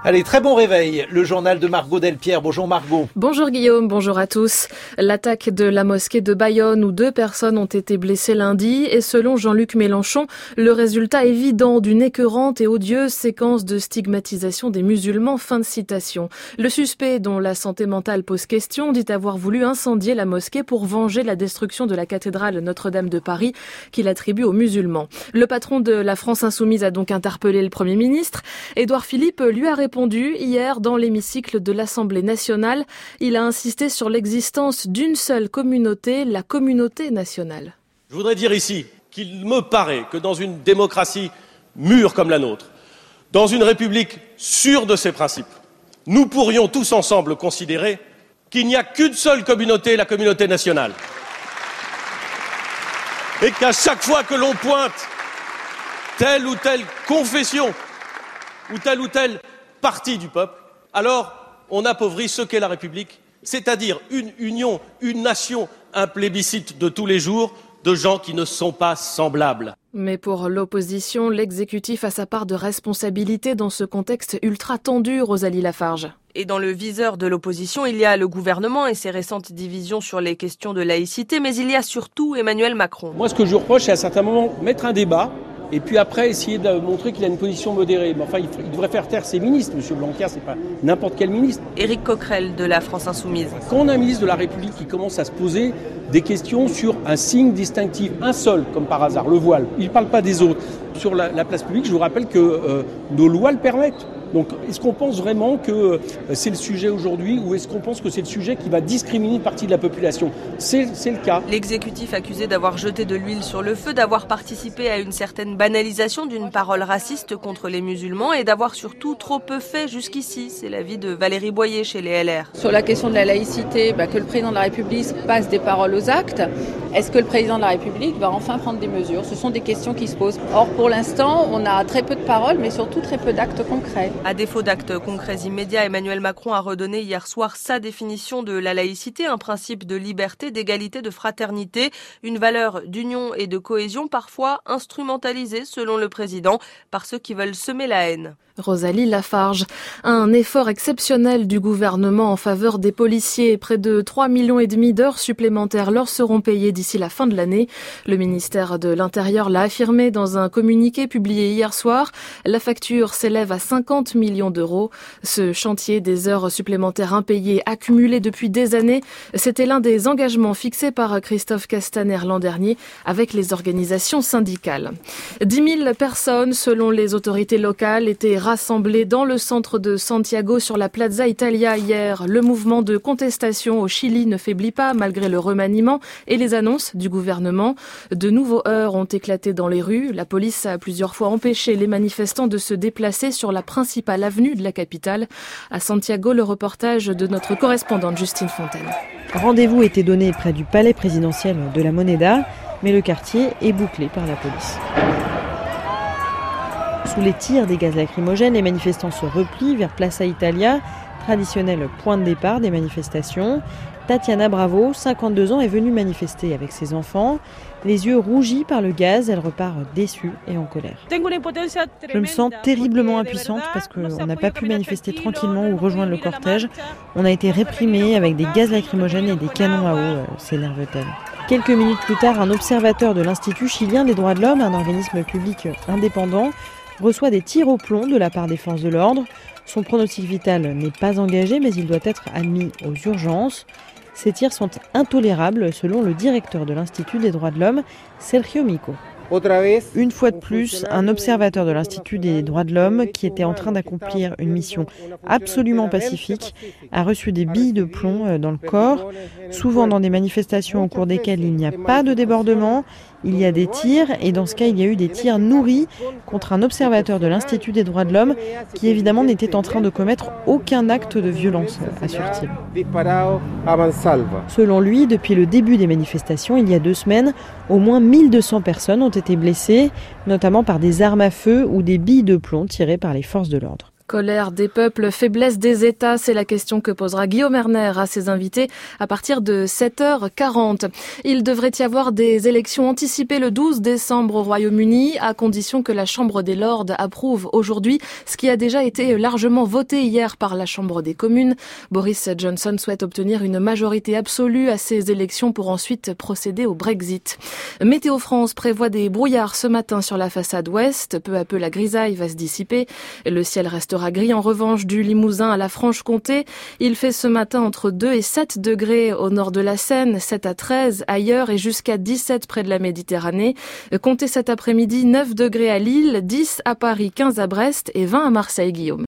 Allez, très bon réveil. Le journal de Margot Delpierre. Bonjour Margot. Bonjour Guillaume, bonjour à tous. L'attaque de la mosquée de Bayonne où 2 personnes ont été blessées lundi est selon Jean-Luc Mélenchon le résultat évident d'une écœurante et odieuse séquence de stigmatisation des musulmans. Fin de citation. Le suspect dont la santé mentale pose question dit avoir voulu incendier la mosquée pour venger la destruction de la cathédrale Notre-Dame de Paris qu'il attribue aux musulmans. Le patron de la France Insoumise a donc interpellé le Premier ministre. Édouard Philippe lui a répondu hier dans l'hémicycle de l'Assemblée nationale. Il a insisté sur l'existence d'une seule communauté, la communauté nationale. Je voudrais dire ici qu'il me paraît que dans une démocratie mûre comme la nôtre, dans une république sûre de ses principes, nous pourrions tous ensemble considérer qu'il n'y a qu'une seule communauté, la communauté nationale. Et qu'à chaque fois que l'on pointe telle ou telle confession ou telle partie du peuple, alors on appauvrit ce qu'est la République, c'est-à-dire une union, une nation, un plébiscite de tous les jours de gens qui ne sont pas semblables. Mais pour l'opposition, l'exécutif a sa part de responsabilité dans ce contexte ultra tendu, Rosalie Lafarge. Et dans le viseur de l'opposition, il y a le gouvernement et ses récentes divisions sur les questions de laïcité, mais il y a surtout Emmanuel Macron. Moi, ce que je reproche, c'est à certains moments mettre un débat, et puis après, essayer de montrer qu'il a une position modérée. Mais enfin, il devrait faire taire ses ministres. Monsieur Blanquer, c'est pas n'importe quel ministre. Éric Coquerel de la France Insoumise. Quand on a un ministre de la République qui commence à se poser des questions sur un signe distinctif, un seul, comme par hasard, le voile, il ne parle pas des autres. Sur la place publique, je vous rappelle que nos lois le permettent. Donc, est-ce qu'on pense vraiment que c'est le sujet aujourd'hui ou est-ce qu'on pense que c'est le sujet qui va discriminer une partie de la population ? C'est le cas. L'exécutif accusé d'avoir jeté de l'huile sur le feu, d'avoir participé à une certaine banalisation d'une parole raciste contre les musulmans et d'avoir surtout trop peu fait jusqu'ici. C'est l'avis de Valérie Boyer chez les LR. Sur la question de la laïcité, que le président de la République passe des paroles aux actes. Est-ce que le président de la République va enfin prendre des mesures ? Ce sont des questions qui se posent. Or, pour l'instant, on a très peu de paroles, mais surtout très peu d'actes concrets. À défaut d'actes concrets immédiats, Emmanuel Macron a redonné hier soir sa définition de la laïcité, un principe de liberté, d'égalité, de fraternité, une valeur d'union et de cohésion parfois instrumentalisée, selon le président, par ceux qui veulent semer la haine. Rosalie Lafarge. Un effort exceptionnel du gouvernement en faveur des policiers. Près de 3,5 millions d'heures supplémentaires leur seront payées d'ici la fin de l'année. Le ministère de l'Intérieur l'a affirmé dans un communiqué publié hier soir. La facture s'élève à 50 millions d'euros. Ce chantier des heures supplémentaires impayées accumulées depuis des années, c'était l'un des engagements fixés par Christophe Castaner l'an dernier avec les organisations syndicales. 10 000 personnes, selon les autorités locales, étaient rassemblés dans le centre de Santiago sur la Plaza Italia hier. Le mouvement de contestation au Chili ne faiblit pas malgré le remaniement et les annonces du gouvernement. De nouveaux heurts ont éclaté dans les rues. La police a plusieurs fois empêché les manifestants de se déplacer sur la principale avenue de la capitale. À Santiago, le reportage de notre correspondante Justine Fontaine. Rendez-vous était donné près du palais présidentiel de la Moneda, mais le quartier est bouclé par la police. Sous les tirs des gaz lacrymogènes, les manifestants se replient vers Plaza Italia, traditionnel point de départ des manifestations. Tatiana Bravo, 52 ans, est venue manifester avec ses enfants. Les yeux rougis par le gaz, elle repart déçue et en colère. Je me sens terriblement impuissante parce qu'on n'a pas pu manifester tranquillement ou rejoindre le cortège. On a été réprimés avec des gaz lacrymogènes et des canons à eau, s'énerve-t-elle. Quelques minutes plus tard, un observateur de l'Institut chilien des droits de l'homme, un organisme public indépendant, reçoit des tirs au plomb de la part des forces de l'ordre. Son pronostic vital n'est pas engagé, mais il doit être admis aux urgences. Ces tirs sont intolérables, selon le directeur de l'Institut des droits de l'homme, Sergio Mico. Une fois de plus, un observateur de l'Institut des droits de l'homme, qui était en train d'accomplir une mission absolument pacifique, a reçu des billes de plomb dans le corps. Souvent dans des manifestations au cours desquelles il n'y a pas de débordement, il y a des tirs, et dans ce cas, il y a eu des tirs nourris contre un observateur de l'Institut des droits de l'homme qui évidemment n'était en train de commettre aucun acte de violence, assure-t-il. Selon lui, depuis le début des manifestations, il y a 2 semaines, au moins 1200 personnes ont été blessées, notamment par des armes à feu ou des billes de plomb tirées par les forces de l'ordre. Colère des peuples, faiblesse des États, c'est la question que posera Guillaume Erner à ses invités à partir de 7h40. Il devrait y avoir des élections anticipées le 12 décembre au Royaume-Uni, à condition que la Chambre des Lords approuve aujourd'hui ce qui a déjà été largement voté hier par la Chambre des communes. Boris Johnson souhaite obtenir une majorité absolue à ces élections pour ensuite procéder au Brexit. Météo France prévoit des brouillards ce matin sur la façade ouest. Peu à peu, la grisaille va se dissiper. Le ciel restera gris en revanche du Limousin à la Franche-Comté. Il fait ce matin entre 2 et 7 degrés au nord de la Seine, 7 à 13 ailleurs et jusqu'à 17 près de la Méditerranée. Comptez cet après-midi 9 degrés à Lille, 10 à Paris, 15 à Brest et 20 à Marseille, Guillaume.